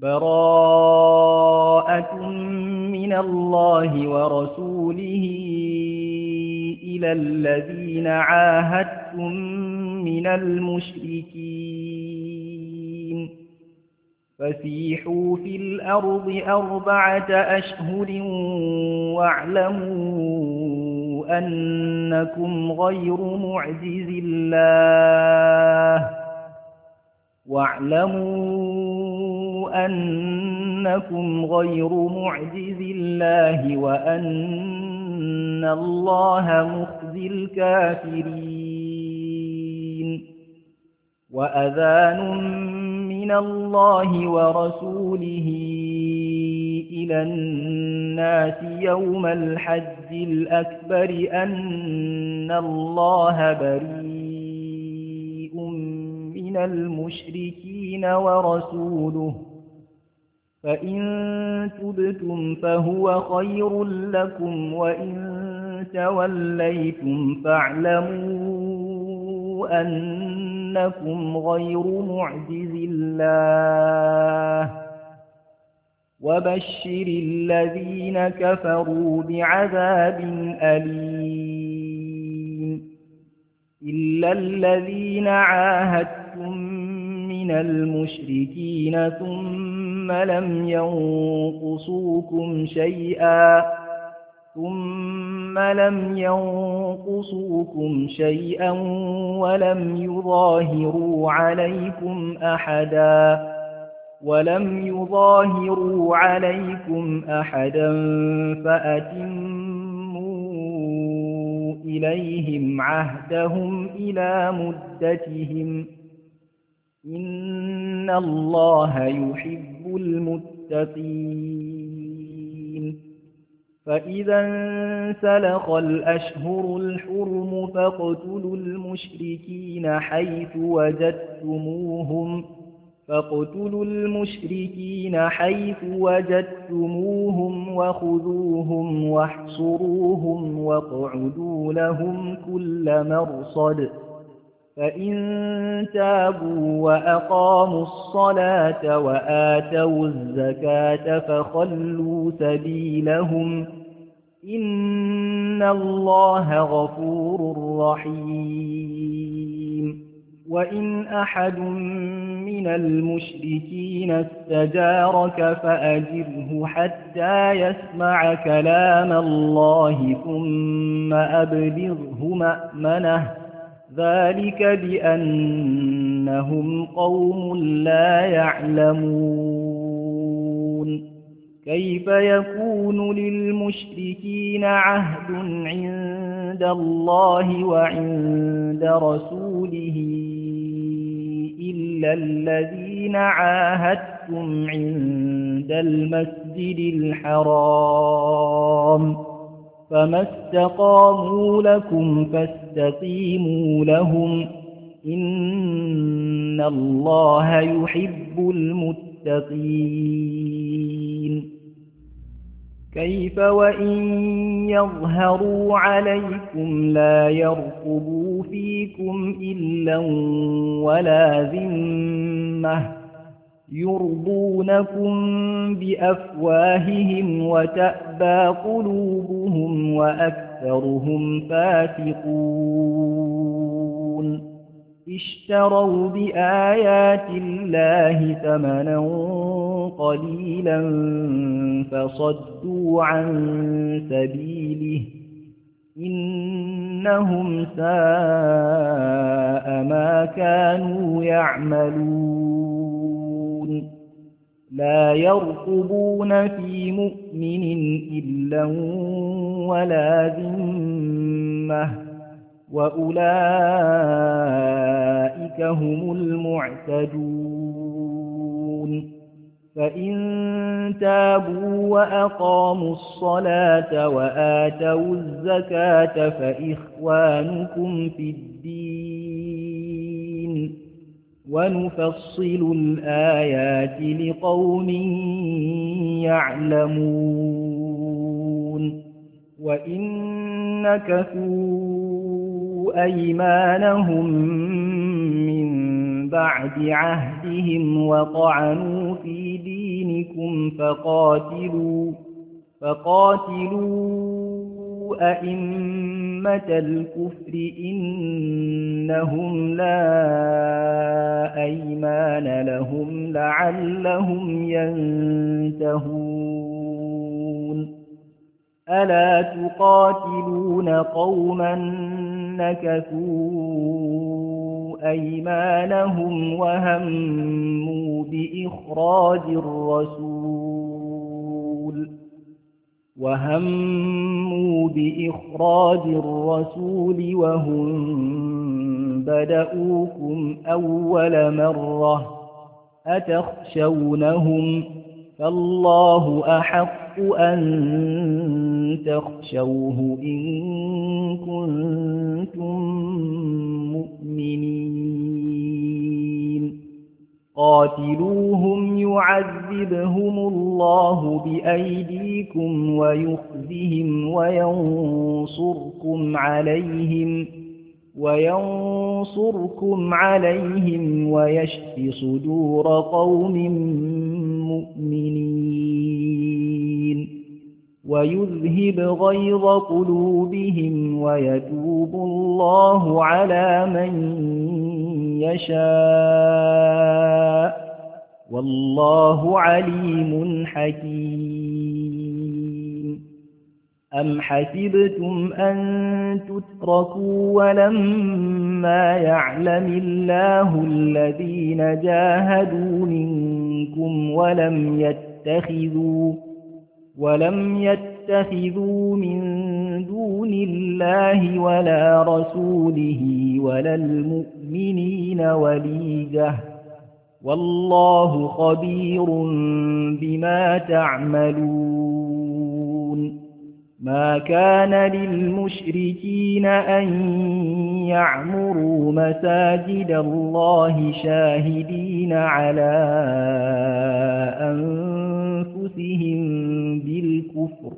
براءة من الله ورسوله إلى الذين عاهدتم من المشركين فسيحوا في الأرض 4 أشهر واعلموا أنكم غير معجز الله وأن الله مخزي الكافرين وأذان من الله ورسوله إلى الناس يوم الحج الأكبر أن الله بريء من المشركين ورسوله فإن تبتم فهو خير لكم وإن توليتم فاعلموا أنكم غير معجز الله وبشر الذين كفروا بعذاب أليم إلا الذين عاهدتم من المشركين ثم لم ينقصوكم شيئا ولم يظاهروا عليكم أحدا فأتموا إليهم عهدهم إلى مدتهم إن الله يحب المتقين فإذا انسلخ الأشهر الحرم فاقتلوا المشركين حيث وجدتموهم وخذوهم واحصروهم واقعدوا لهم كل مرصد فإن تابوا وأقاموا الصلاة وآتوا الزكاة فخلوا سبيلهم إن الله غفور رحيم وإن أحد من المشركين استجارك فأجره حتى يسمع كلام الله ثم أبلغه مأمنه ذلك بأنهم قوم لا يعلمون كيف يكون للمشركين عهد عند الله وعند رسوله إلا الذين عاهدتم عند المسجد الحرام فما استقاموا لكم فاستقيموا لهم إن الله يحب المتقين كيف وإن يظهروا عليكم لا يرقبوا فيكم إلا ولا ذمة يرضونكم بأفواههم وتأبى قلوبهم وأكثرهم فاسقون اشتروا بآيات الله ثمنا قليلا فصدوا عن سبيله إنهم ساء ما كانوا يعملون لا يرقبون في مؤمن إلا ولا ذمة وأولئك هم المعتدون فإن تابوا وأقاموا الصلاة وآتوا الزكاة فإخوانكم في الدين ونفصل الآيات لقوم يعلمون وإن نكثوا أيمانهم من بعد عهدهم وطعنوا في دينكم فقاتلوا أئمة الكفر إنهم لا أيمان لهم لعلهم ينتهون ألا تقاتلون قوما نكثوا أيمانهم وهموا بإخراج الرسول وهم بدؤوكم أول مرة أتخشونهم فالله أحق أن تخشوه إن كنتم مؤمنين قاتلوهم يعذبهم الله بأيديكم ويخزهم وينصركم عليهم ويشف صدور قوم مؤمنين ويذهب غيظ قلوبهم ويتوب الله على من يشاء والله عليم حكيم أم حسبتم أن تتركوا ولما يعلم الله الذين جاهدوا منكم ولم يتخذوا من دون الله ولا رسوله ولا المؤمنين وليجة والله خبير بما تعملون ما كان للمشركين أن يعمروا مساجد الله شاهدين على أنفسهم بالكفر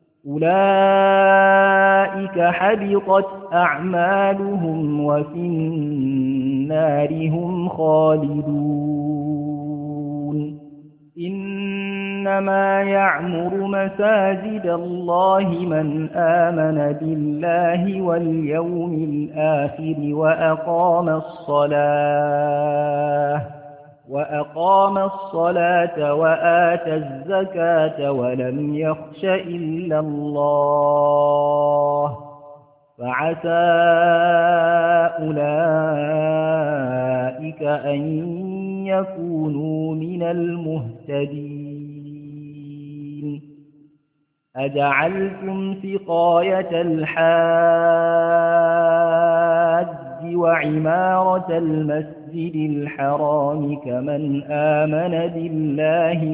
أولئك حبطت أعمالهم وفي النار هم خالدون إنما يعمر مساجد الله من آمن بالله واليوم الآخر وأقام الصلاة وآتى الزكاة ولم يخش إلا الله فعسى أولئك أن يكونوا من المهتدين أجعلتم سقاية الحاج وعمارة المسجد الحرام كمن آمن بالله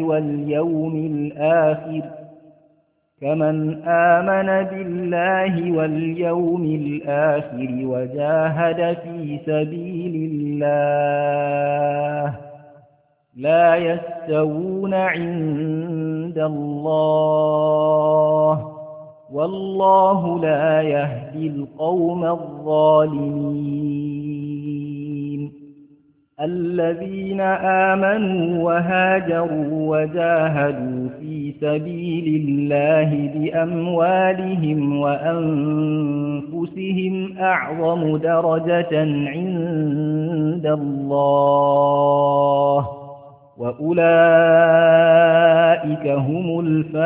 واليوم الآخر وجاهد في سبيل الله لا يستوون عند الله والله لا يهدي القوم الظالمين الذين آمنوا وهاجروا وجاهدوا في سبيل الله بأموالهم وأنفسهم أعظم درجة عند الله وأولئك هم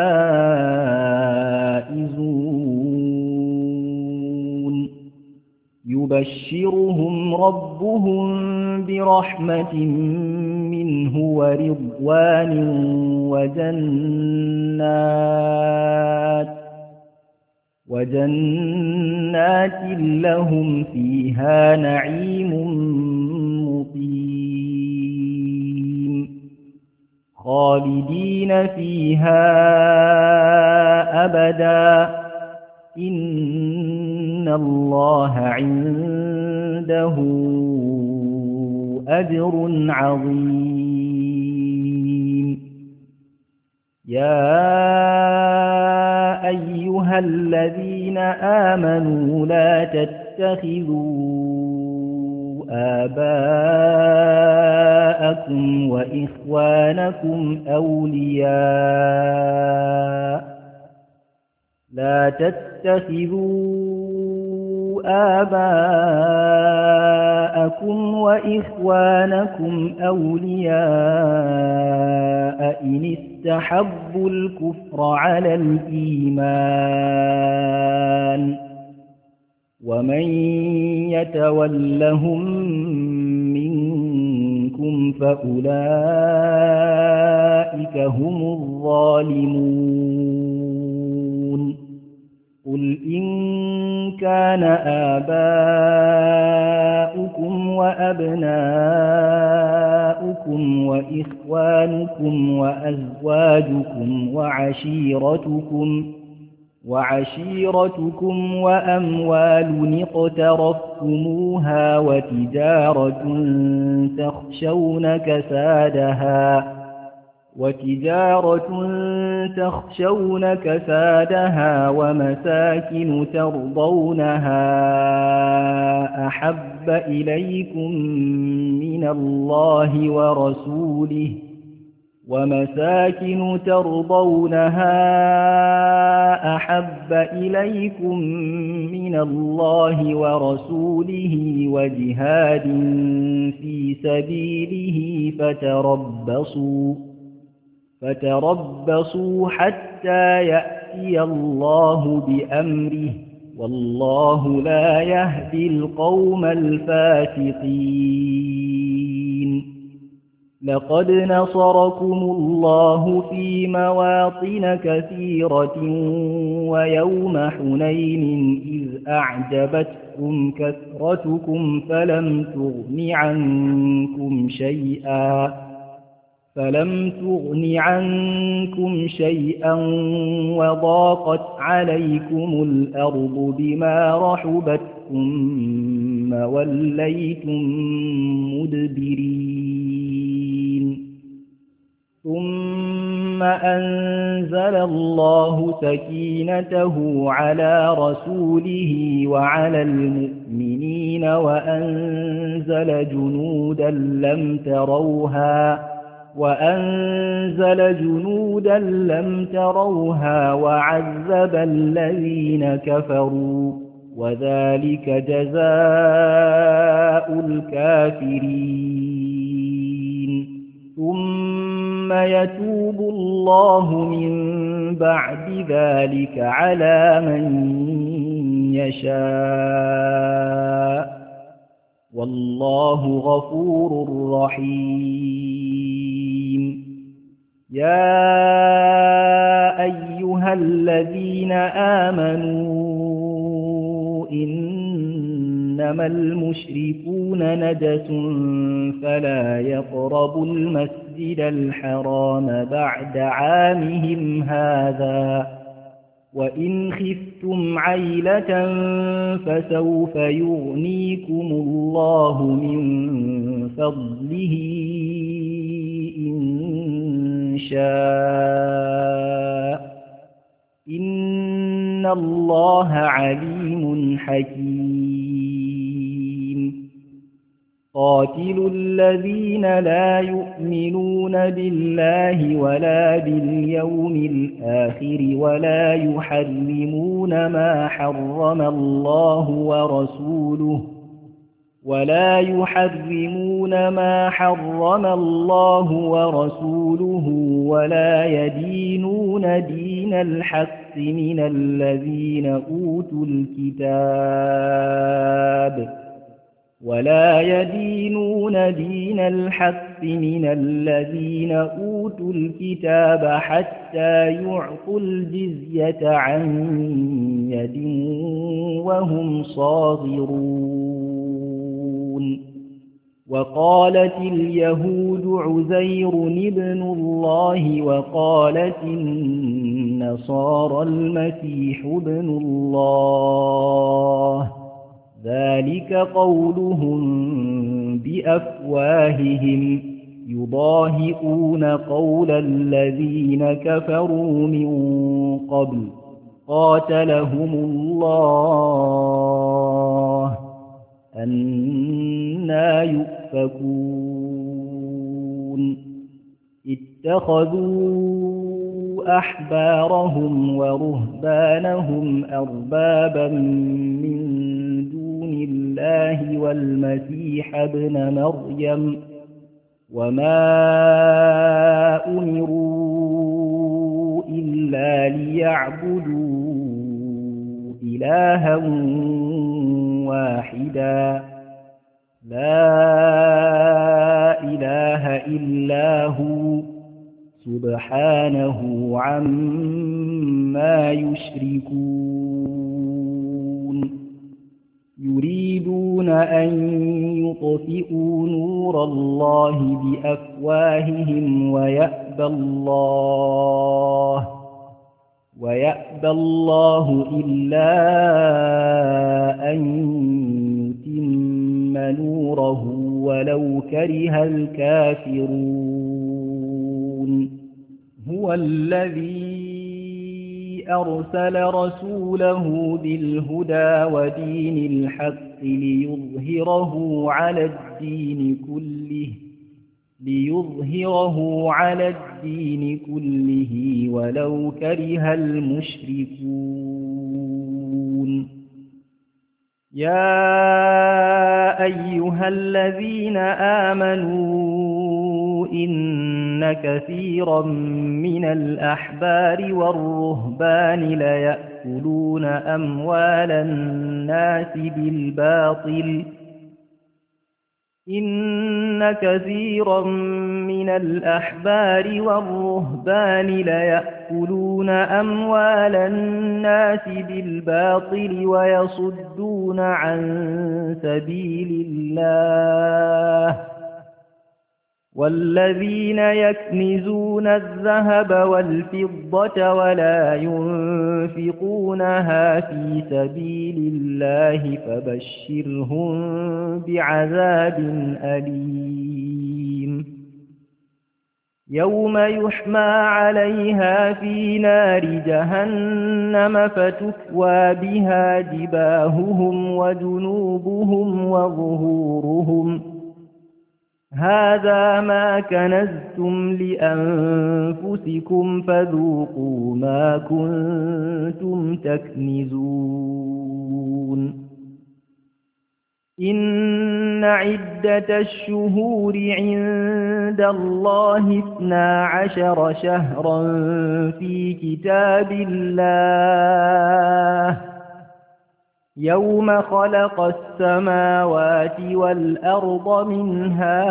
الفائزون يبشرهم ربهم برحمة منه ورضوان وجنات لهم فيها نعيم مقيم خالدين فيها أبدا إن الله عنده أجر عظيم يا أيها الذين آمنوا لا تتخذوا آباءكم وإخوانكم أولياء لا تتخذوا آباءكم وإخوانكم أولياء إن استحبوا الكفر على الإيمان ومن يتولهم منكم فأولئك هم الظالمون قل إن كان آباؤكم وأبناؤكم وإخوانكم وأزواجكم وعشيرتكم وأموال اقترفتموها وتجارة تخشون كسادها ومساكن ترضونها أحب إليكم من الله ورسوله وجهاد في سبيله فتربصوا حتى يأتي الله بأمره والله لا يهدي القوم الفاسقين لقد نصركم الله في مواطن كثيرة ويوم حنين إذ أعجبتكم كثرتكم فلم تغن عنكم شيئا وضاقت عليكم الأرض بما رحبت ثم وليتم مدبرين ثم أنزل الله سكينته على رسوله وعلى المؤمنين وأنزل جنودا لم تروها وعذب الذين كفروا وذلك جزاء الكافرين ثم يتوب الله من بعد ذلك على من يشاء والله غفور رحيم يا أيها الذين آمنوا إنما المشركون نجس فلا يقربوا المسجد الحرام بعد عامهم هذا وإن خفتم عيلة فسوف يغنيكم الله من فضله إن شاء إن الله عليم حكيم قاتلوا الذين لا يؤمنون بالله ولا باليوم الآخر ولا يحرمون ما حرم الله ورسوله ولا يدينون دين الحق من الذين أوتوا الكتاب حتى يعطوا الجزية عن يد وهم صاغرون وقالت اليهود عزير ابن الله وقالت النصارى المسيح ابن الله ذلك قولهم بأفواههم يضاهئون قول الذين كفروا من قبل قاتلهم الله أَنَّىٰ يُؤْفَكُونَ اتَّخَذُوا أَحْبَارَهُمْ وَرُهْبَانَهُمْ أَرْبَابًا مِّن دُونِ اللَّهِ وَالْمَسِيحَ ابْنَ مَرْيَمَ وَمَا أُمِرُوا إِلَّا لِيَعْبُدُوا إِلَٰهًا وَاحِدًا لَا إِلَٰهَ إِلَّا هُوَ سُبْحَانَهُ عَمَّا يُشْرِكُونَ يُرِيدُونَ أَن يُطْفِئُوا نُورَ اللَّهِ بِأَفْوَاهِهِمْ وَيَأْبَى اللَّهُ إِلَّا أَن يُتِمَّ نُورَهُ وَلَوْ كَرِهَ الْكَافِرُونَ هُوَ الَّذِي أَرْسَلَ رَسُولَهُ بِالْهُدَىٰ وَدِينِ الْحَقِّ لِيُظْهِرَهُ عَلَى الدِّينِ كُلِّهِ وَلَوْ كَرِهَ الْمُشْرِكُونَ يَا أَيُّهَا الَّذِينَ آمَنُوا إِنَّ كَثِيرًا مِّنَ الْأَحْبَارِ وَالرُّهْبَانِ لَيَأْكُلُونَ أَمْوَالَ النَّاسِ بِالْبَاطِلِ وَيَصُدُّونَ عَن سَبِيلِ اللَّهِ وَالَّذِينَ يَكْنِزُونَ الذَّهَبَ وَالْفِضَّةَ وَلَا يُنفِقُونَهَا فِي سَبِيلِ اللَّهِ فَبَشِّرْهُم بِعَذَابٍ أَلِيمٍ يَوْمَ يُحْمَىٰ عَلَيْهَا فِي نَارِ جَهَنَّمَ فَتُكْوَىٰ بِهَا جِبَاهُهُمْ وَجُنُوبُهُمْ وَظُهُورُهُمْ هَٰذَا مَا كَنَزْتُمْ لِأَنفُسِكُمْ فَذُوقُوا مَا كُنتُمْ تَكْنِزُونَ إِنَّ عِدَّةَ الشُّهُورِ عِندَ اللَّهِ 12 شَهْرًا فِي كِتَابِ اللَّهِ يَوْمَ خَلَقَ السَّمَاوَاتِ وَالْأَرْضَ مِنْهَا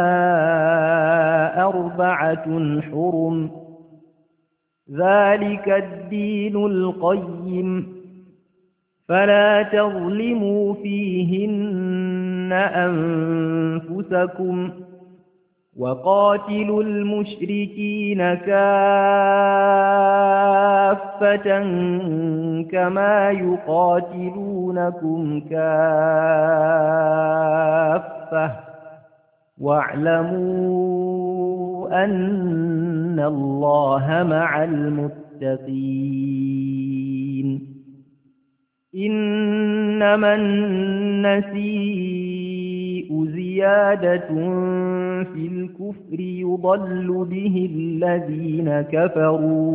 4 حُرُمٌ ۚ ذَٰلِكَ الدِّينُ الْقَيِّمُ ۚ فَلَا تَظْلِمُوا فِيهِنَّ أَنفُسَكُمْ ۚ وَقَاتِلُوا الْمُشْرِكِينَ كَافَّةً كَمَا يُقَاتِلُونَكُمْ كَافَّةً ۚ وَاعْلَمُوا أَنَّ اللَّهَ مَعَ الْمُتَّقِينَ إِنَّمَا النَّسِيءُ زِيَادَةٌ فِي الْكُفْرِ يُضَلُّ بِهِ الَّذِينَ كَفَرُوا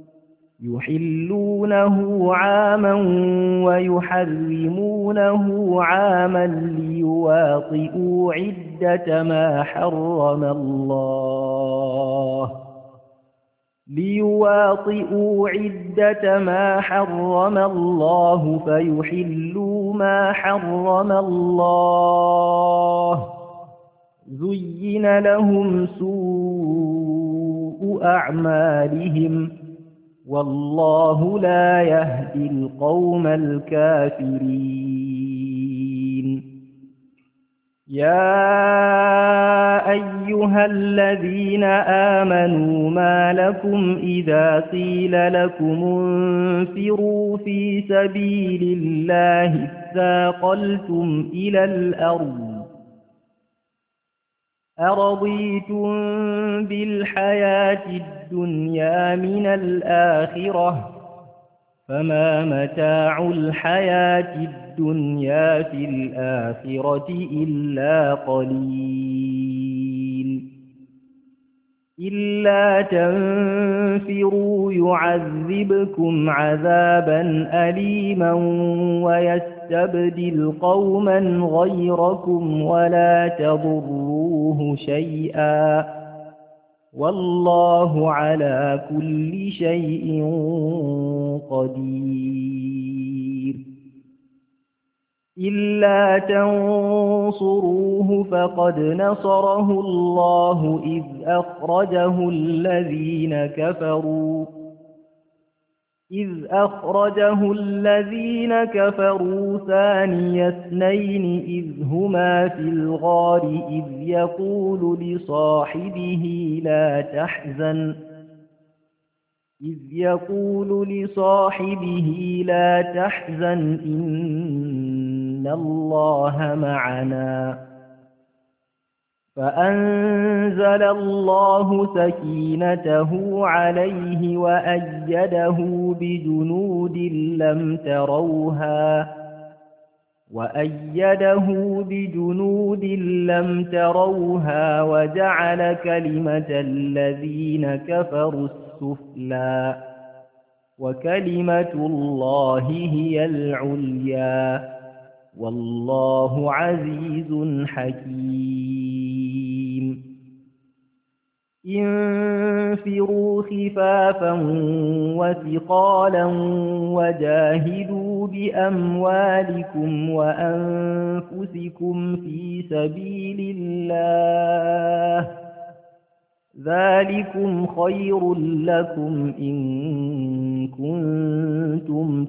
يُحِلُّونَهُ عَامًا وَيُحَرِّمُونَهُ عَامًا لِيُوَاطِئُوا عِدَّةَ مَا حَرَّمَ اللَّهُ فَيُحِلُّوا مَا حَرَّمَ اللَّهُ زُيِّنَ لَهُمْ سُوءُ أَعْمَالِهِمْ وَاللَّهُ لَا يَهْدِي الْقَوْمَ الْكَافِرِينَ يَا أَيُّهَا الَّذِينَ آمَنُوا مَا لَكُمْ إِذَا قِيلَ لَكُمُ انفِرُوا فِي سَبِيلِ اللَّهِ اثَّاقَلْتُمْ إِلَى الْأَرْضِ أَرَضِيتُم بِالْحَيَاةِ الدُّنْيَا مِنَ الْآخِرَةِ فما متاع الحياة الدنيا في الآخرة إلا قليل إلا تنفروا يعذبكم عذابا أليما ويستبدل قوما غيركم ولا تضروه شيئا والله على كل شيء قدير إلا تنصروه فقد نصره الله إذ أخرجه الذين كفروا ثاني اثنين إذ هما في الغار إذ يقول لصاحبه لا تحزن إن الله معنا فأنزل الله سكينته عليه وأيده بجنود لم تروها وجعل كلمة الذين كفروا السفلى وكلمة الله هي العليا والله عزيز حكيم انفروا خفافا وثقالا وجاهدوا بأموالكم وأنفسكم في سبيل الله ذلكم خير لكم إن كنتم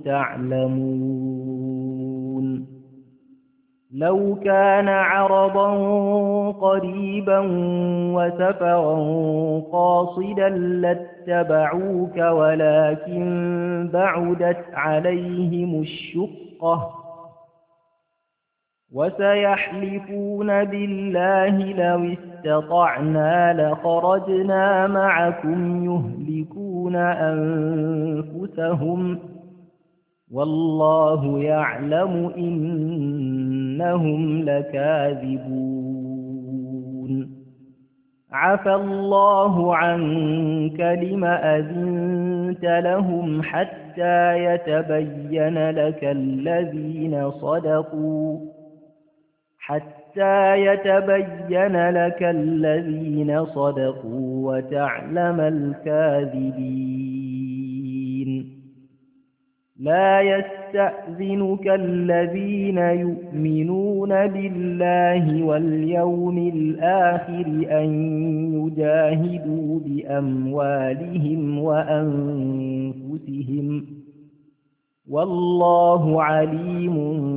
تعلمون لو كان عرضا قريبا وسفرا قاصدا لاتبعوك ولكن بعدت عليهم الشقة وسيحلفون بالله لو استطعنا لخرجنا معكم يهلكون أنفسهم والله يعلم إنهم لكاذبون عفى الله عنك لم أذنت لهم حتى يتبين لك الذين صدقوا وتعلم الكاذبين لا يستأذنك الذين يؤمنون بالله واليوم الآخر أن يجاهدوا بأموالهم وأنفسهم والله عليم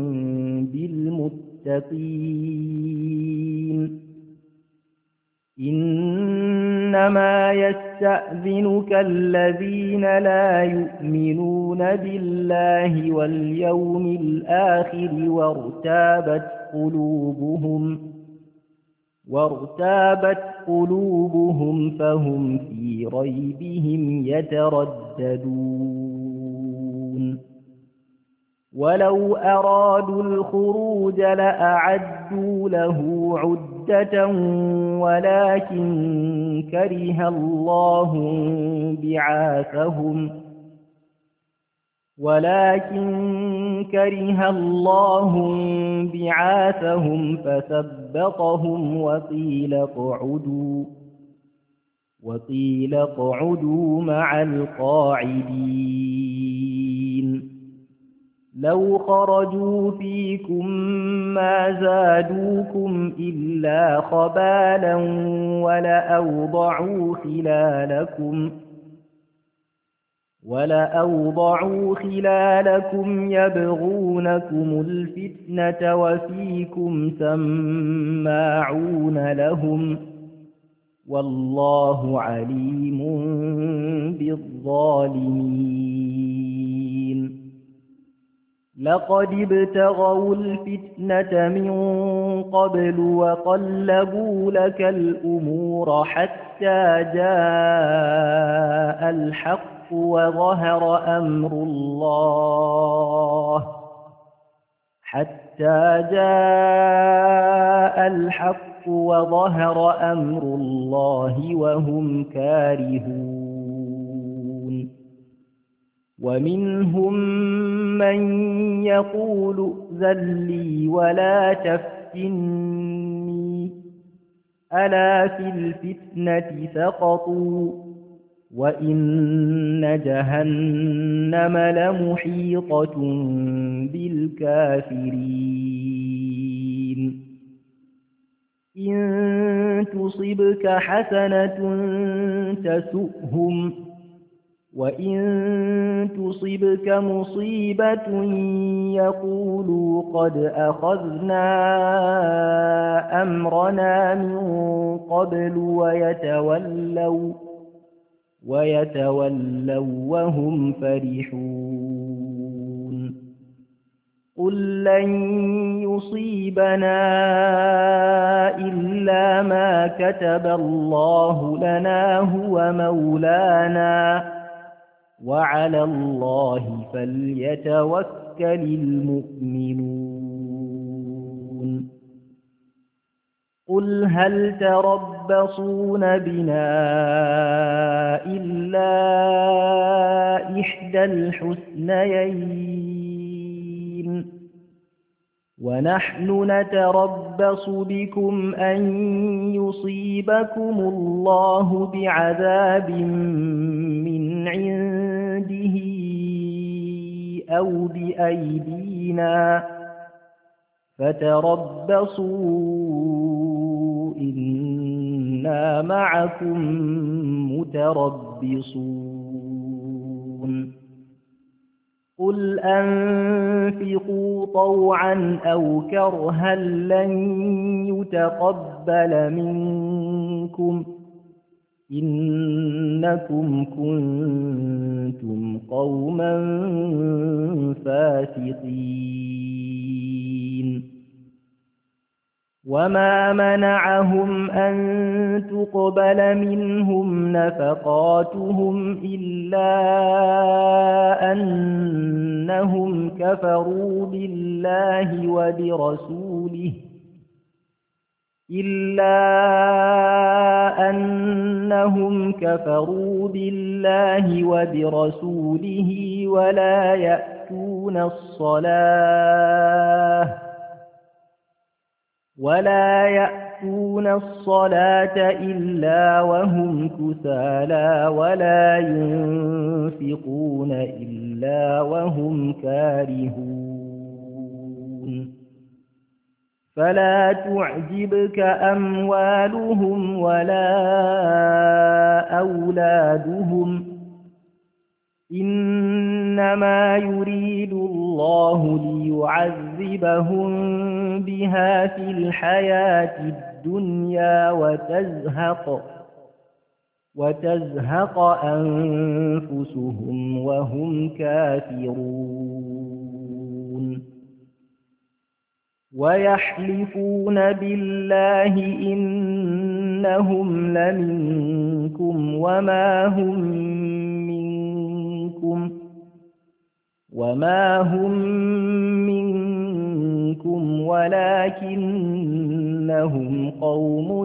بالمتقين إنما يستأذنك الذين لا يؤمنون بالله واليوم الآخر وارتابت قلوبهم فهم في ريبهم يترددون ولو أرادوا الخروج لأعدوا له عدة ولكن كره الله بعاثهم فثبطهم وقيل اقعدوا مع القاعدين لو خرجوا فيكم ما زادوكم إلا خبالا ولأوضعوا خلالكم يبغونكم الفتنة وفيكم سماعون لهم والله عليم بالظالمين لقد ابتغوا الفتنة من قبل وقلبوا لك الأمور حتى جاء الحق وظهر أمر الله حتى جاء الحق وظهر أمر الله وهم كارهون ومنهم من يقول ائذن لي ولا تفتني ألا في الفتنة سقطوا وإن جهنم لمحيطة بالكافرين إن تصبك حسنة تسؤهم وإن تصبك مصيبة يقولوا قد أخذنا أمرنا من قبل ويتولوا وهم فرحون قل لن يصيبنا إلا ما كتب الله لنا هو مولانا وعلى الله فليتوكل المؤمنون قل هل تربصون بنا إلا إحدى الحسنيين ونحن نتربص بكم أن يصيبكم الله بعذاب من عنده أو بأيدينا فتربصوا إنا معكم متربصون قل أنفقوا طوعا أو كرها لن يتقبل منكم إنكم كنتم قوما فاسقين وما منعهم أن تقبل منهم نفقاتهم إلا أنهم كفروا بالله وبرسوله ولا يأتون الصلاة إلا وهم كسالى ولا ينفقون إلا وهم كارهون فلا تعجبك أموالهم ولا أولادهم إنما يريد الله ليعذبهم بها في الحياة الدنيا وتزهق أنفسهم وهم كافرون ويحلفون بالله إنهم لمنكم وما هم منكم ولكنهم قوم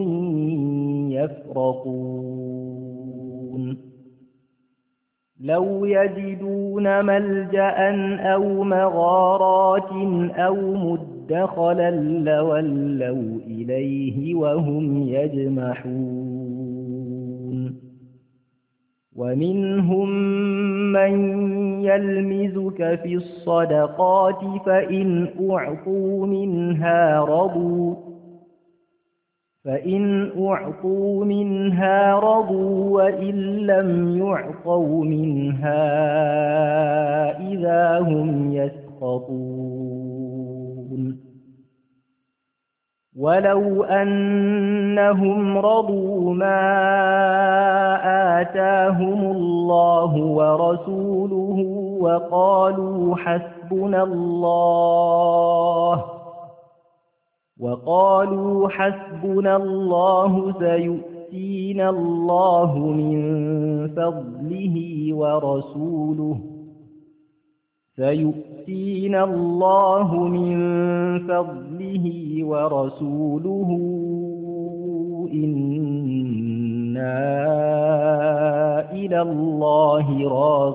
يفرقون لو يجدون ملجأ أو مغارات أو مدخلا لولوا إليه وهم يجمحون ومنهم من يلمزك في الصدقات فإن أعطوا منها رضوا وإن لم يعطوا منها إذا هم يسخطون ولو أنهم رضوا ما آتاهم الله ورسوله وقالوا حسبنا الله سيؤتينا الله من فضله ورسوله سيؤتينا الله من فضله ورسوله إنا إلى الله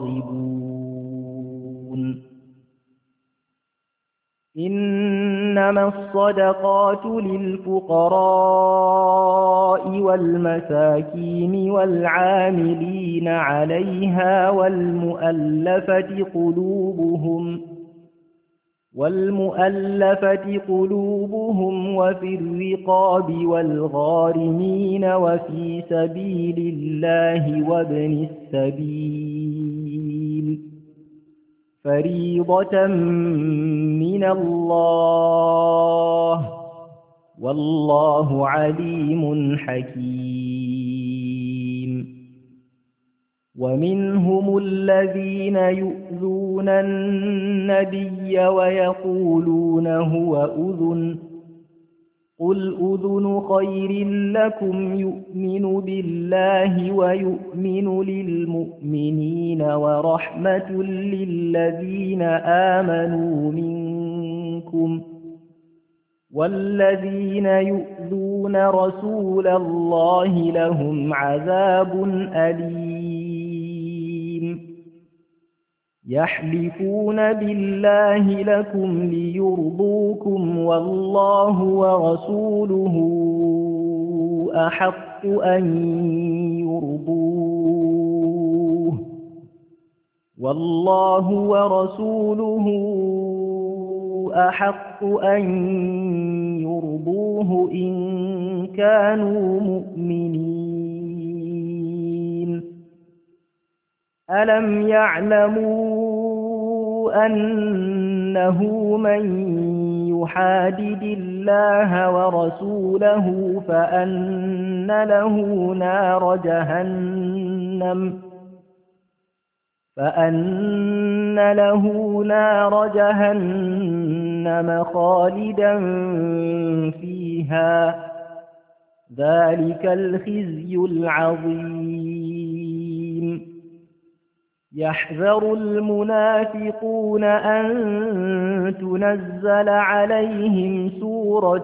راغبون إنما الصدقات للفقراء والمساكين والعاملين عليها والمؤلفة قلوبهم وفي الرقاب والغارمين وفي سبيل الله وابن السبيل فريضة من الله والله عليم حكيم ومنهم الذين يؤذون النبي ويقولون هو أذن قل أذن خير لكم يؤمن بالله ويؤمن للمؤمنين ورحمة للذين آمنوا منكم والذين يؤذون رسول الله لهم عذاب أليم يحلفون بالله لكم ليرضوكم والله ورسوله أحق أن يرضوه والله ورسوله أحق أن يرضوه إن كانوا مؤمنين ألم يعلموا أنه من يحادد الله ورسوله فأن له نار جهنم خالدا فيها ذلك الخزي العظيم يحذر المنافقون أن تنزل عليهم سورة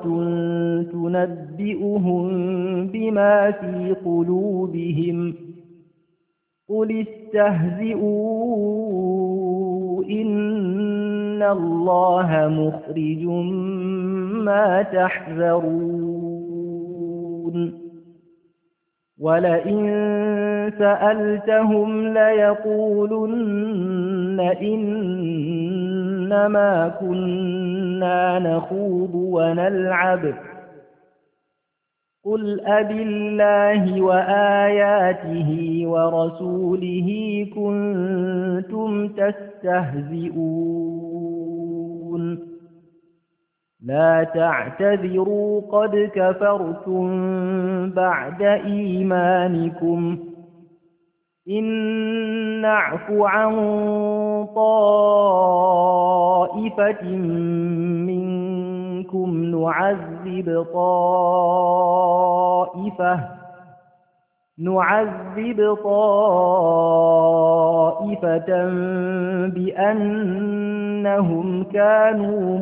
تنبئهم بما في قلوبهم قل استهزئوا إن الله مخرج ما تحذرون ولئن سألتهم ليقولن إنما كنا نخوض ونلعب قل أبالله وآياته ورسوله كنتم تستهزئون لا تعتذروا قد كفرتم بعد إيمانكم إن نعف عن طائفة منكم نعذب طائفة بأنهم كانوا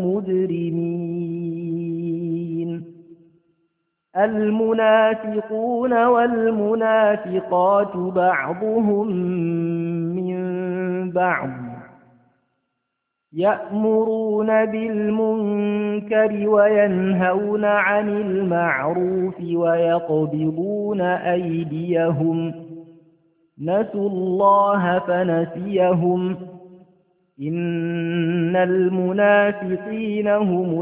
مجرمين المنافقون والمنافقات بعضهم من بعض يأمرون بالمنكر وينهون عن المعروف ويقبضون أيديهم نسوا الله فنسيهم إن المنافقين هم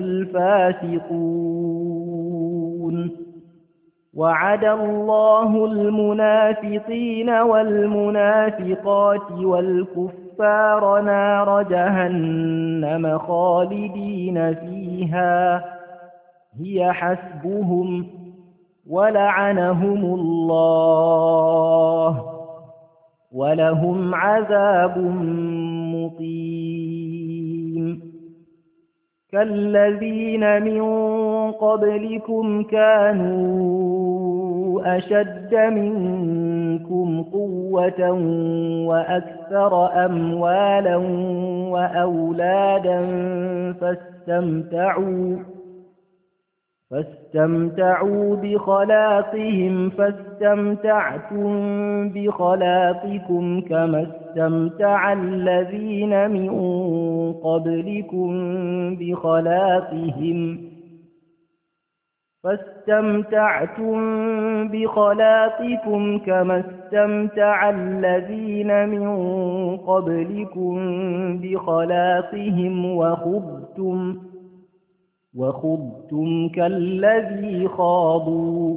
الفاسقون وعد الله المنافقين والمنافقات والكفار نار جهنم خالدين فيها هي حسبهم ولعنهم الله ولهم عذاب مقيم كالذين من قبلكم كانوا كانوا أشد منكم قوة وأكثر أموالا وأولادا فاستمتعوا بخلاقهم فاستمتعتم بخلاقكم كما استمتع الذين من قبلكم بخلاقهم وخضتم كالذي خاضوا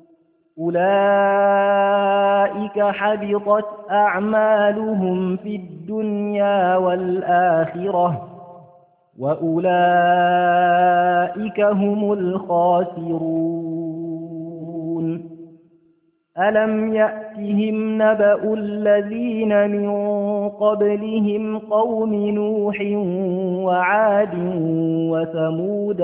أولئك حبطت أعمالهم في الدنيا والآخرة وأولئك هم الخاسرون ألم يأتهم نبأ الذين من قبلهم قوم نوح وعاد وثمود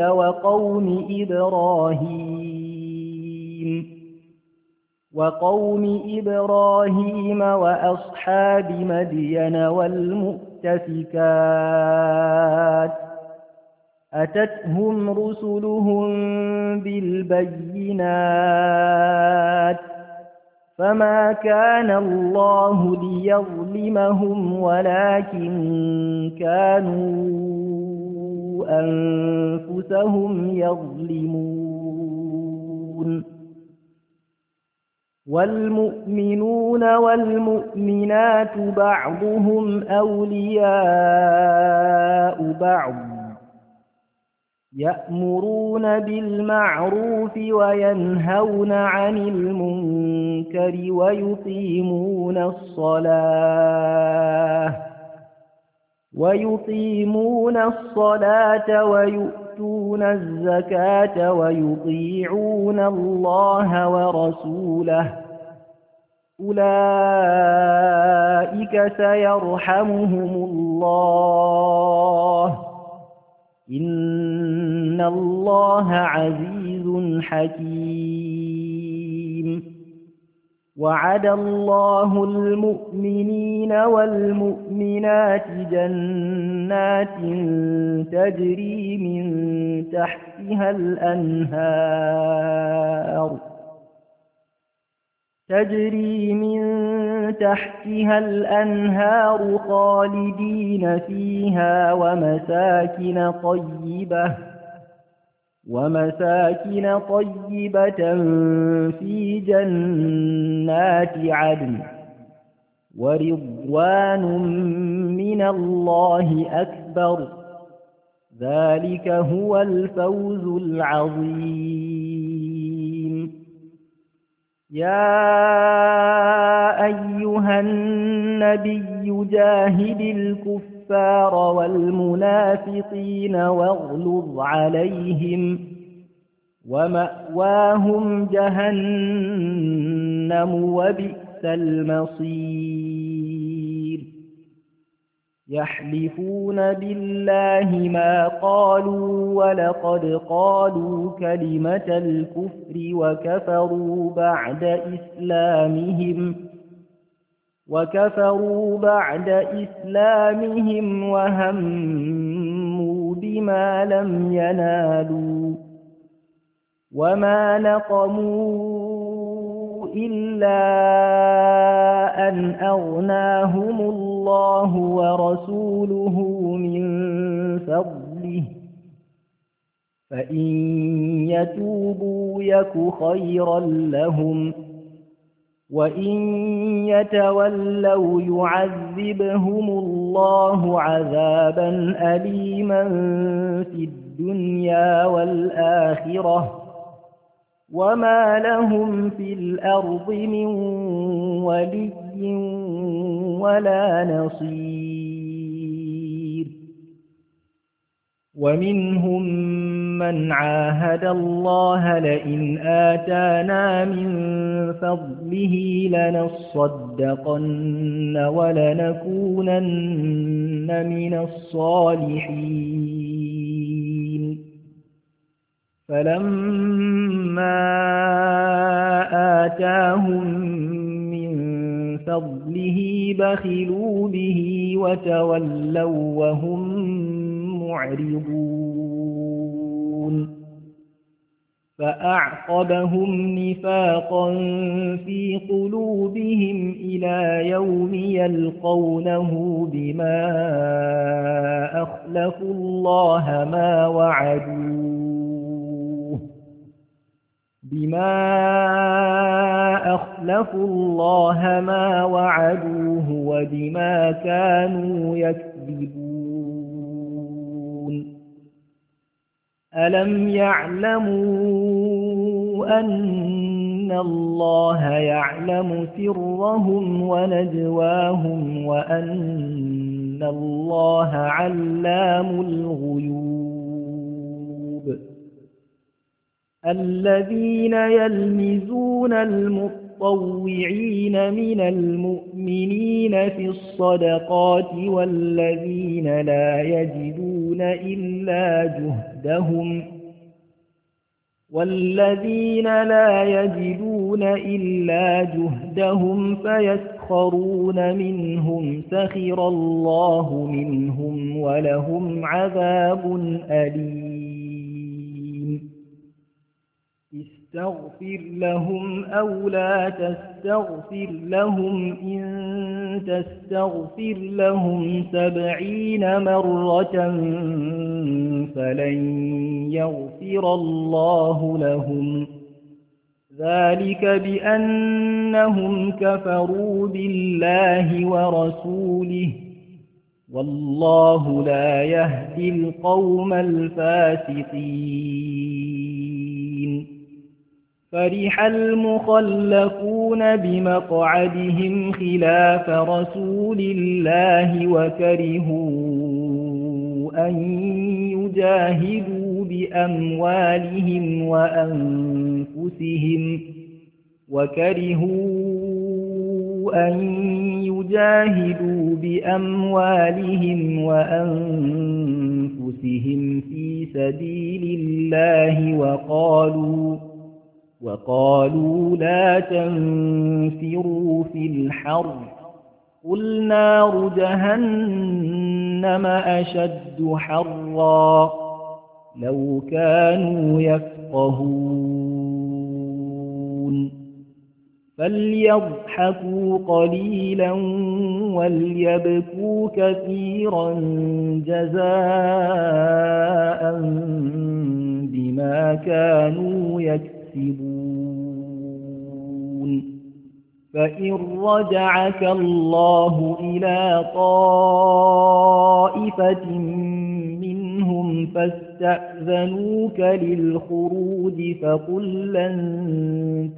وقوم إبراهيم وأصحاب مدين والمؤتفكات أتتهم رسلهم بالبينات فما كان الله ليظلمهم ولكن كانوا أنفسهم يظلمون والمؤمنون والمؤمنات بعضهم أولياء بعض يأمرون بالمعروف وينهون عن المنكر ويقيمون الصلاة ويؤتون الزكاة ويطيعون الله ورسوله أولئك سيرحمهم الله إن الله عزيز حكيم وعد الله المؤمنين والمؤمنات جنات تجري من تحتها الأنهار خالدين فيها ومساكن طيبة في جنات عدن ورضوان من الله أكبر ذلك هو الفوز العظيم يا أيها النبي جاهد الكفار والمنافقين واغلظ عليهم ومأواهم جهنم وبئس المصير يحلفون بالله ما قالوا ولقد قالوا كلمة الكفر وكفروا بعد إسلامهم وهموا بما لم ينالوا وما نقموا إلا أن أغناهم الله ورسوله من فضله فإن يتوبوا يك خيرا لهم وإن يتولوا يعذبهم الله عذابا أليما في الدنيا والآخرة وما لهم في الأرض من ولي ولا نصير ومنهم من عاهد الله لئن آتانا من فضله لنصدقن ولنكونن من الصالحين فلما آتاهم من فضله بخلوا به وتولوا وهم معرضون فأعقبهم نفاقا في قلوبهم إلى يوم يلقونه بما أخلفوا الله ما وعدوه وبما كانوا يكذبون ألم يعلموا أن الله يعلم سرهم ونجواهم وأن الله علام الغيوب الذين يلمزون المطوعين من المؤمنين في الصدقات والذين لا يجدون إلا جهدهم فيسخرون منهم سخر الله منهم ولهم عذاب أليم استغفر لهم أو لا تستغفر لهم إن تستغفر لهم 70 مرة فلن يغفر الله لهم ذلك بأنهم كفروا بالله ورسوله والله لا يهدي القوم الفاسقين فرح المخلفون بمقعدهم خلاف رسول الله وكرهوا أن يجاهدوا بأموالهم وأنفسهم في سبيل الله وقالوا لا تنفروا في الحر قل نار جهنم أشد حرا لو كانوا يفقهون فليضحكوا قليلا وليبكوا كثيرا جزاء بما كانوا يكسبون فإن رجعك الله إلى طائفة منهم فاستأذنوك للخروج فقل لن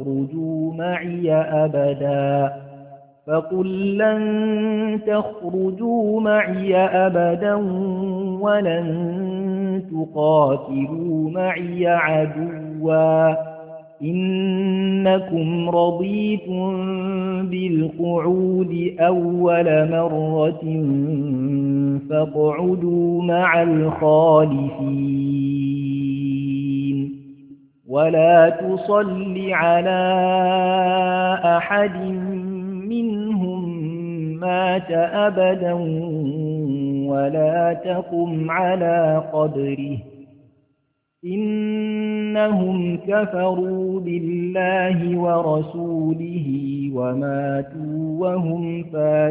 تخرجوا معي أبدا ولن تقاتلوا معي عدوا إنكم رضيتم بالقعود أول مرة فاقعدوا مع الخالفين ولا تصل على أحد منهم مات أبدا ولا تقم على قبره إنهم كفروا بالله ورسوله وماتوا وهم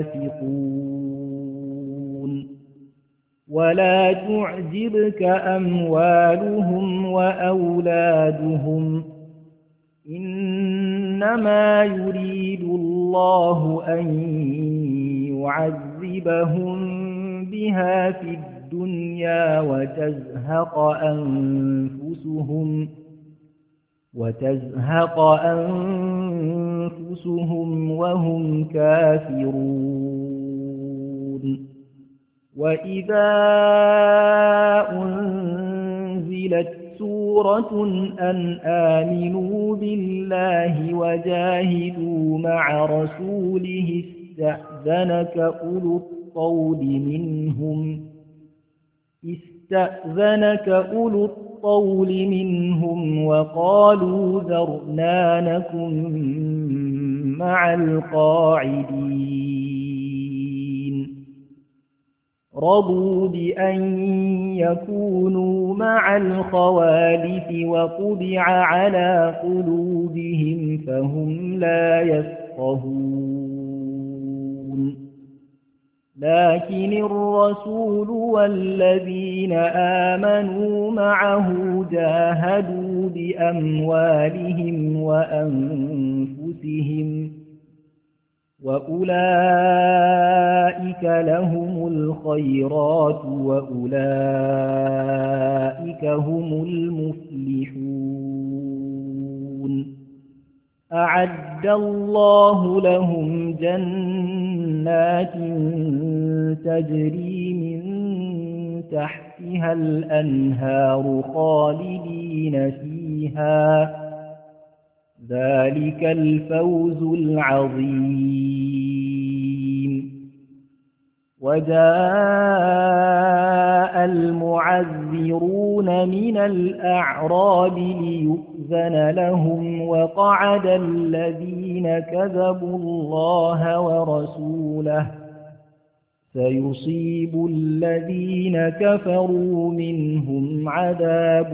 فاسقون ولا تعجبك أموالهم وأولادهم إنما يريد الله أن يعذبهم بها في الدنيا وتزهق أنفسهم وهم كافرون وإذا أنزلت سورة أن آمنوا بالله وجاهدوا مع رسوله استأذنك استأذنك أولو الطول منهم وقالوا ذرنا نكن مع القاعدين رضوا بأن يكونوا مع الخوالف وطبع على قلوبهم فهم لا يفقهون لكن الرسول والذين آمنوا معه جاهدوا بأموالهم وأنفسهم وأولئك لهم الخيرات وأولئك هم المفلحون أعد الله لهم جنات تجري من تحتها الأنهار خالدين فيها ذلك الفوز العظيم وجاء المعذرون من الأعراب ليؤذن لهم وقعد الذين كذبوا الله ورسوله سيصيب الذين كفروا منهم عذاب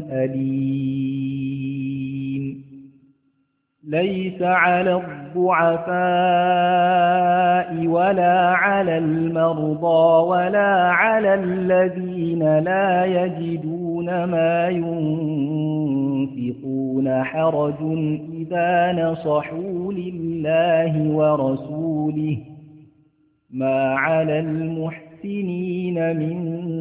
أليم ليس على الضعفاء ولا على المرضى ولا على الذين لا يجدون ما ينفقون حرج إذا نصحوا لله ورسوله ما على المحسنين من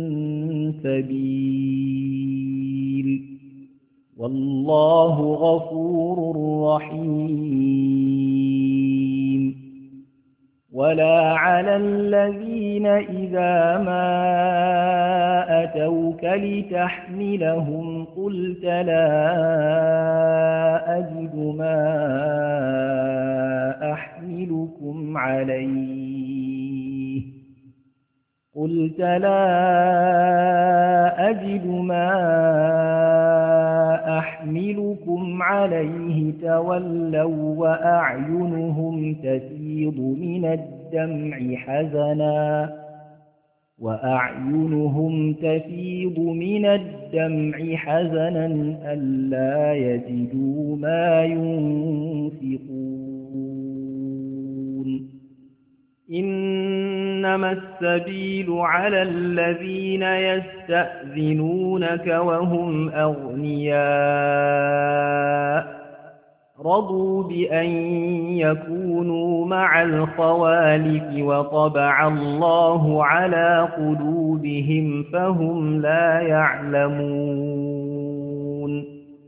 سبيل والله غفور رحيم ولا على الذين إذا ما أتوك لتحملهم قلت لا أجد ما أحملكم عليه تولوا وأعينهم تفيض من الدمع حزنا ألا يجدوا ما ينفقون إنما السبيل على الذين يستأذنونك وهم أغنياء رضوا بأن يكونوا مع الخوالف وطبع الله على قلوبهم فهم لا يعلمون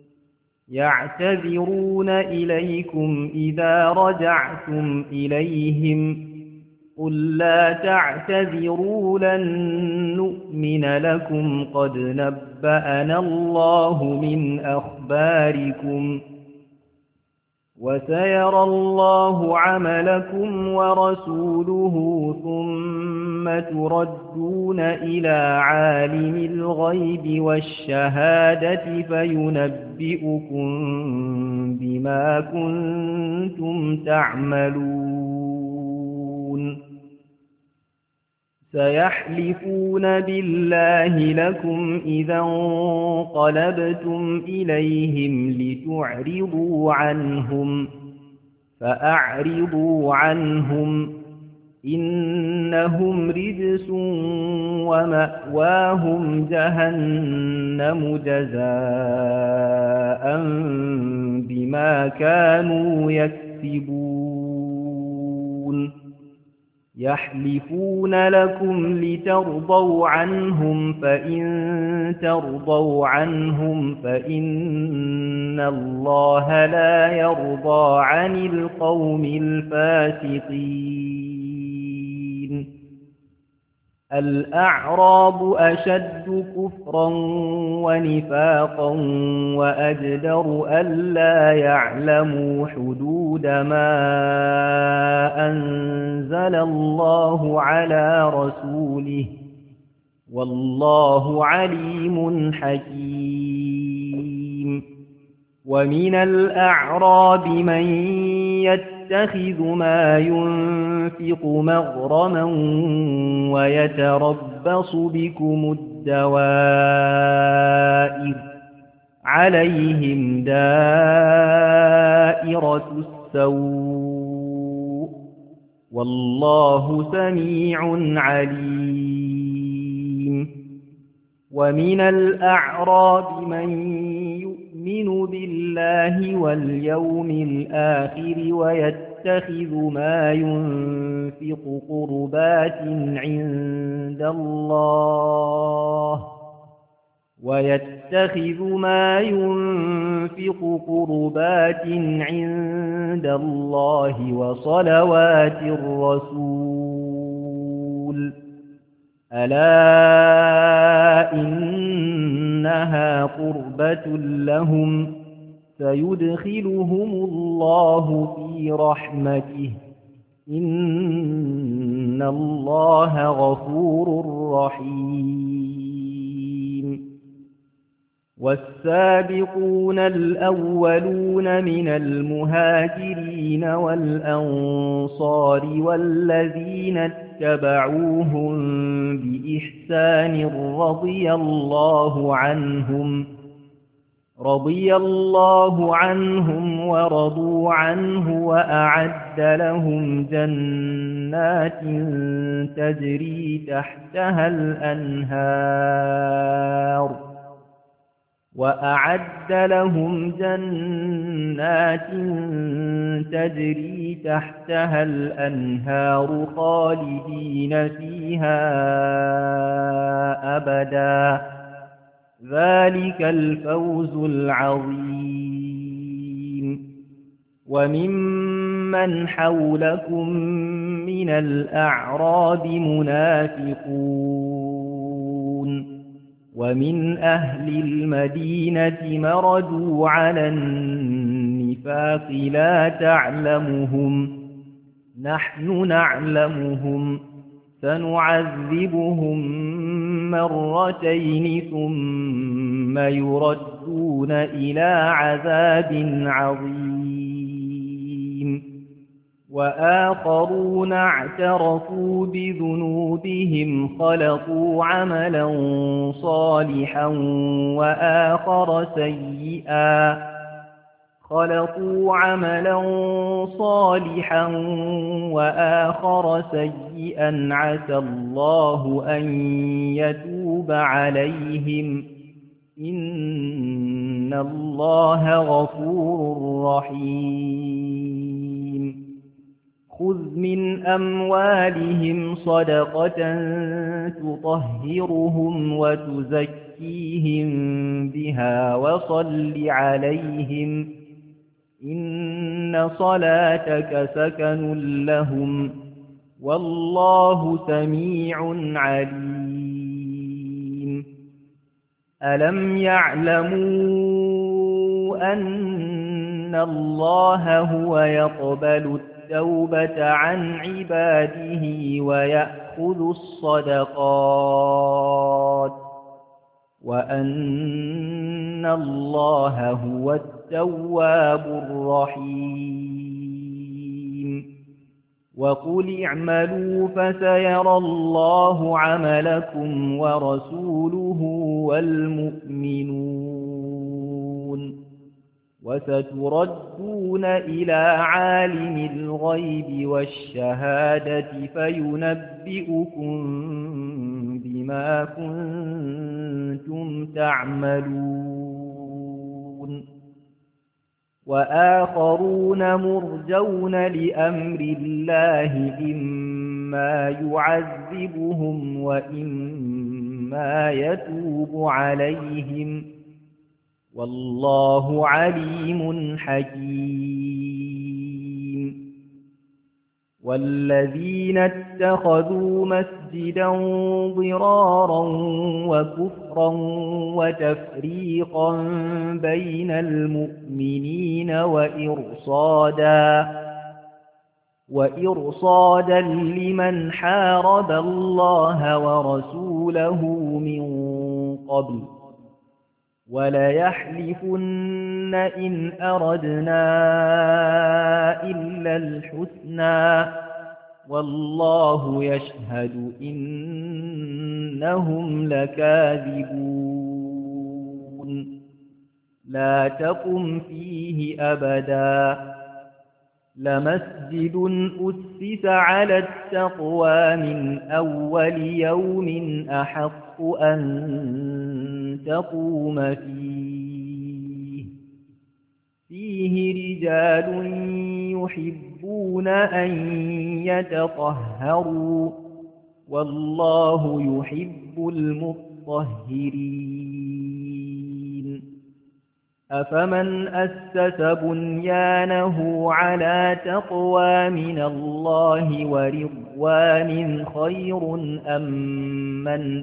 يعتذرون إليكم إذا رجعتم إليهم قل لا تعتذروا لن نؤمن لكم قد نبأنا الله من أخباركم وسيرى الله عملكم ورسوله ثم تردون إلى عالم الغيب والشهادة فينبئكم بما كنتم تعملون سيحلفون بالله لكم إذا انقلبتم إليهم لتعرضوا عنهم فأعرضوا عنهم إنهم رجس ومأواهم جهنم جزاء بما كانوا يكسبون يحلفون لكم لترضوا عنهم فإن ترضوا عنهم فإن الله لا يرضى عن القوم الفاسقين الأعراب أشد كفرا ونفاقا وأجدر ألا يعلموا حدود ما أنزل الله على رسوله والله عليم حكيم. ومن الأعراب من يتخذ ما ينفق مغرما ويتربص بكم الدوائر عليهم دائرة السوء والله سميع عليم. ومن الأعراب من يؤمن بالله واليوم الآخر ويتخذ ما ينفق قربات عند الله وصلوات الرسول ألا إنها قربة لهم سيدخلهم الله في رحمته إن الله غفور رحيم. والسابقون الأولون من المهاجرين والأنصار والذين اتبعوهم بإحسان رضي الله عنهم ورضوا عنه وأعد لهم جنات تجري تحتها الأنهار خالدين فيها أبدا ذلك الفوز العظيم. وممن حولكم من الأعراب منافقون ومن أهل المدينة مردوا على النفاق لا تعلمهم نحن نعلمهم سنعذبهم مرتين ثم يردون إلى عذاب عظيم. وآخرون اعترفوا بذنوبهم خلطوا عملا صالحا وآخر سيئا عسى الله أن يتوب عليهم إن الله غفور رحيم. خذ من أموالهم صدقة تطهرهم وتزكيهم بها وصل عليهم إن صلاتك سكن لهم والله سميع عليم. ألم يعلموا أن الله هو يقبل التوبة عن عباده ويأخذ الصدقات وأن الله هو التواب الرحيم. وقل اعملوا فسيرى الله عملكم ورسوله والمؤمنون وستردون إلى عالم الغيب والشهادة فينبئكم بما كنتم تعملون. وآخرون مرجون لأمر الله إما يعذبهم وإما يتوب عليهم والله عليم حكيم. والذين اتخذوا مسجدا ضرارا وكفرا وتفريقا بين المؤمنين وإرصادا لمن حارب الله ورسوله من قبل وليحلفن إن أردنا إلا الحسنى والله يشهد إنهم لكاذبون لا تقم فيه أبدا لمسجد أسس على التقوى من أول يوم أحق أن تقوم فيه رجال يحبون أن يتطهروا والله يحب المطهرين أفمن أسس بنيانه على تقوى من الله ورضوان خير أم من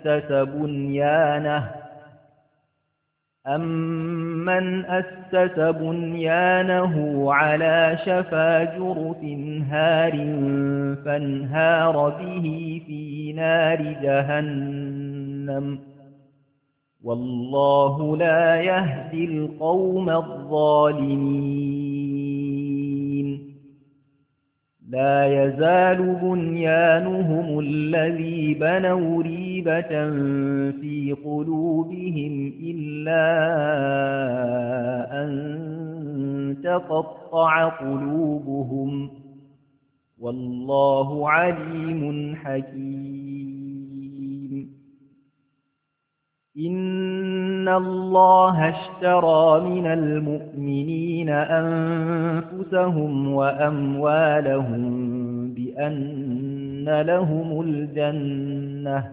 أسس بنيانه على شفا جرف هار فانهار به في نار جهنم والله لا يهدي القوم الظالمين لا يزال بنيانهم الذي بنوا ريبة في قلوبهم إلا أن تقطع قلوبهم والله عليم حكيم إن الله اشترى من المؤمنين أنفسهم وأموالهم بأن لهم الجنة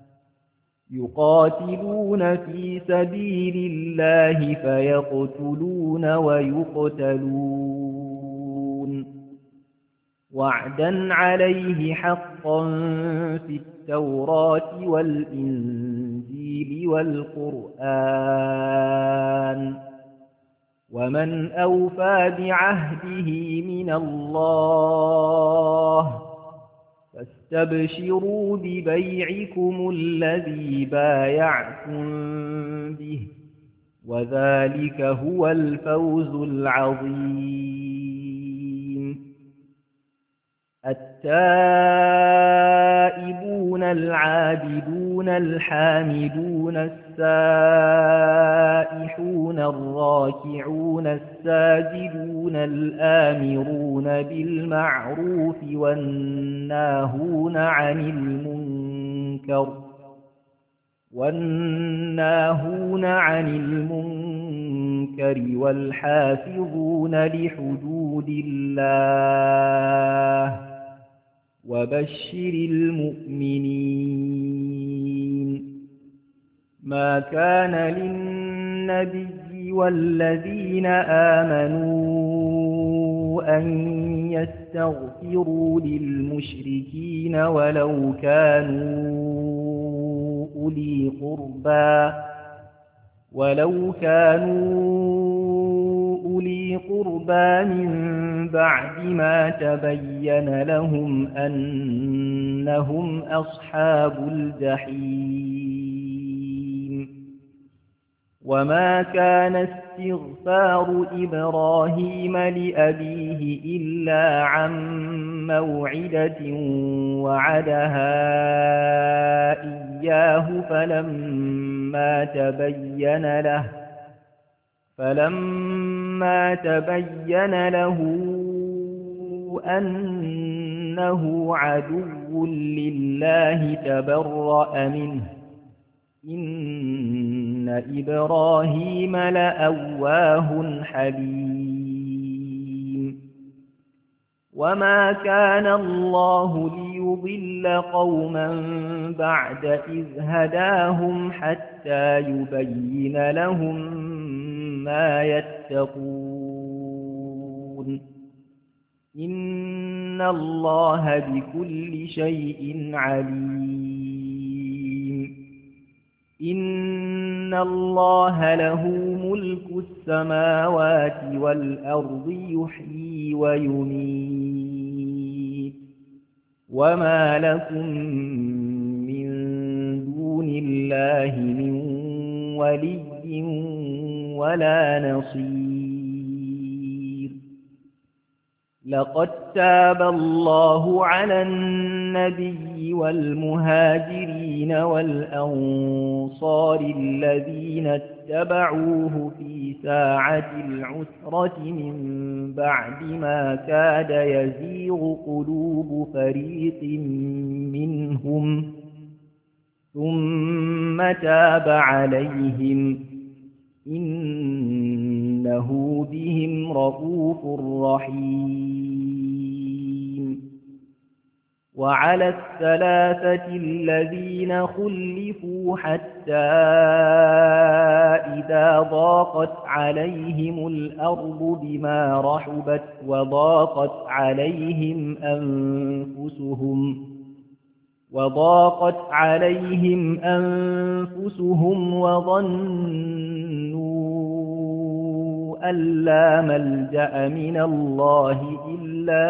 يقاتلون في سبيل الله فيقتلون ويقتلون وعدا عليه حقا في التوراة والإنجيل والقرآن ومن أوفى بعهده من الله فاستبشروا ببيعكم الذي بايعتم به وذلك هو الفوز العظيم التائبون العابدون الحامدون السائحون الراكعون الساجدون الآمرون بالمعروف والناهون عن المنكر والحافظون لحدود الله وبشر المؤمنين ما كان للنبي والذين آمنوا أن يستغفروا للمشركين ولو كانوا أولي قربى من بعد ما تبين لهم أنهم أصحاب الجحيم وما كان استغفار إبراهيم لأبيه إلا عن موعدة وعدها إياه فلما تبين له أنه عدو لله تبرأ منه إن إبراهيم لأواه حليم وما كان الله ليضل قوما بعد إذ هداهم حتى يبين لهم ما يتقون إن الله بكل شيء عليم إن الله له ملك السماوات والأرض يحيي ويميت وما لكم من دون الله من ولي ولا نصير. لقد تاب الله على النبي والمهاجرين والأنصار الذين اتبعوه في ساعة العسرة من بعد ما كاد يزيغ قلوب فريق منهم ثم تاب عليهم إنه بهم رءوف رحيم. وعلى الثلاثة الذين خلفوا حتى إذا ضاقت عليهم الأرض بما رحبت وضاقت عليهم أنفسهم وظنوا أن لا ملجأ من الله إلا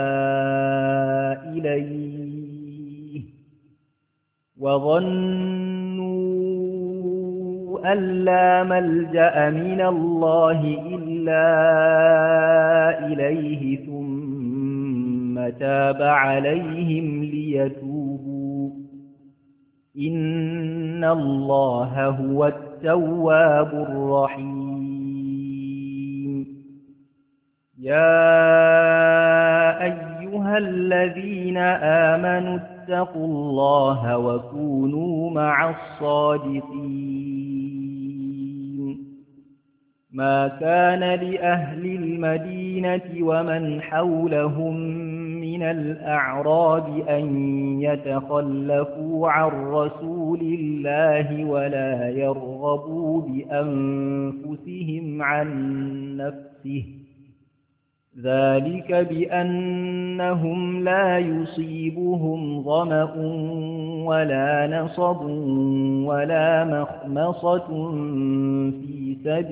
إليه ثم تاب عليهم ليتوبوا إن الله هو التواب الرحيم. يا أيها الذين آمنوا اتقوا الله وكونوا مع الصادقين. ما كان لأهل المدينة ومن حولهم من الأعراب أن يتخلفوا عن رسول الله ولا يرغبوا بأنفسهم عن نفسه ذلك بأنهم لا يصيبهم ظمأ ولا نصب ولا مخمصة في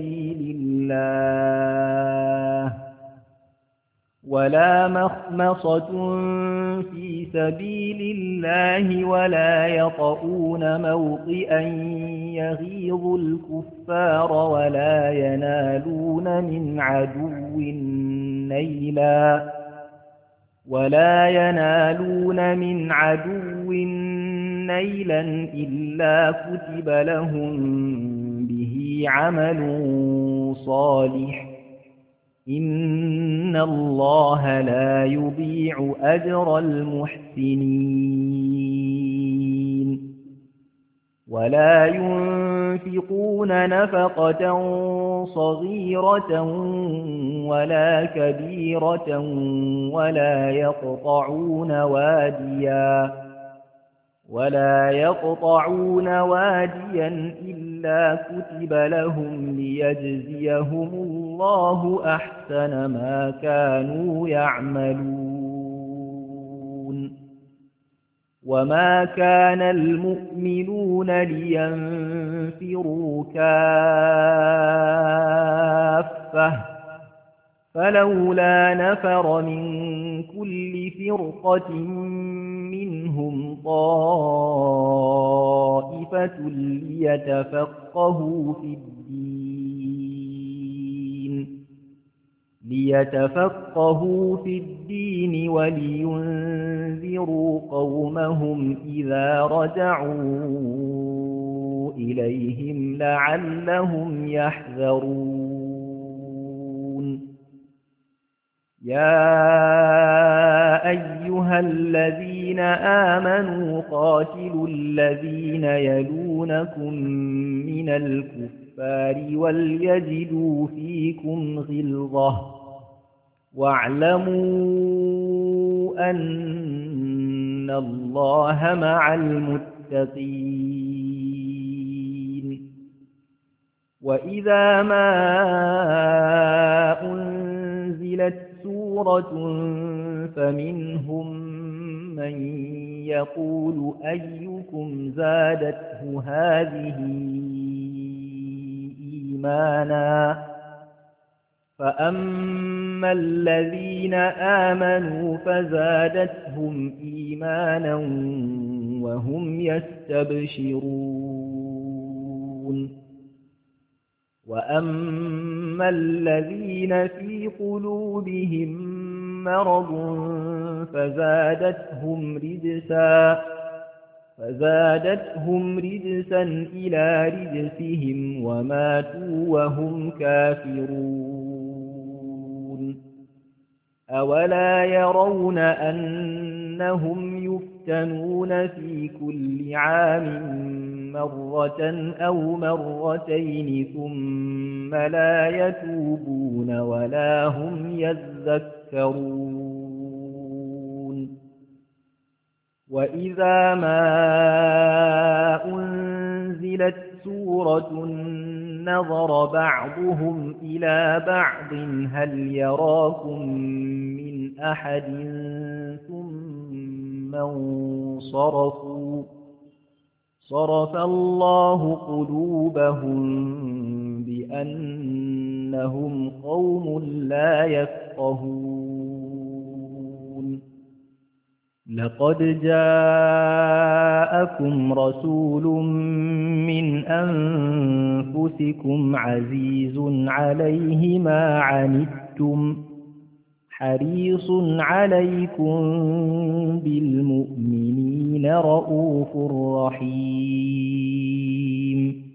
سبيل الله ولا يطؤون موطئا يغيظ الكفار ولا ينالون من عدو نيلا إلا كتب لهم به عمل صالح إن الله لا يضيع أجر المحسنين. ولا ينفقون نفقة صغيرة ولا كبيرة ولا يقطعون واديا إلا كتب لهم ليجزيهم الله أحسن ما كانوا يعملون. وما كان المؤمنون لينفروا كافة فلولا نفر من كل فرقة منهم طائفة ليتفقهوا في الدين ولينذروا قومهم إذا رجعوا إليهم لعلهم يحذرون. يا أيها الذين آمنوا قاتلوا الذين يلونكم من الكفار وليجدوا فيكم غلظة واعلموا أن الله مع المتقين. وإذا ما أنزلت سورة فمنهم من يقول أيكم زادته هذه إيمانا فأما الذين آمنوا فزادتهم إيمانا وهم يستبشرون وأما الذين في قلوبهم مرض فزادتهم رجسا إلى رجسهم وماتوا وهم كافرون أولا يرون أنهم يفتنون في كل عام مرة أو مرتين ثم لا يتوبون ولا هم يذكرون وإذا ما أنزلت سورة نظر بعضهم إلى بعض هل يراكم من أحد ثم انصرفوا صرف الله قلوبهم بأنهم قوم لا يفقهون لقد جاءكم رسول من أنفسكم عزيز عليه ما عنتم حريص عليكم بالمؤمنين رؤوف رحيم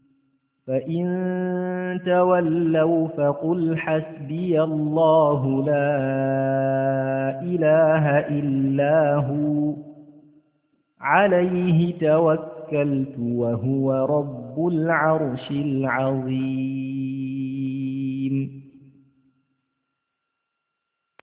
فإن تولوا فقل حسبي الله لا إله إلا هو عليه توكلت وهو رب العرش العظيم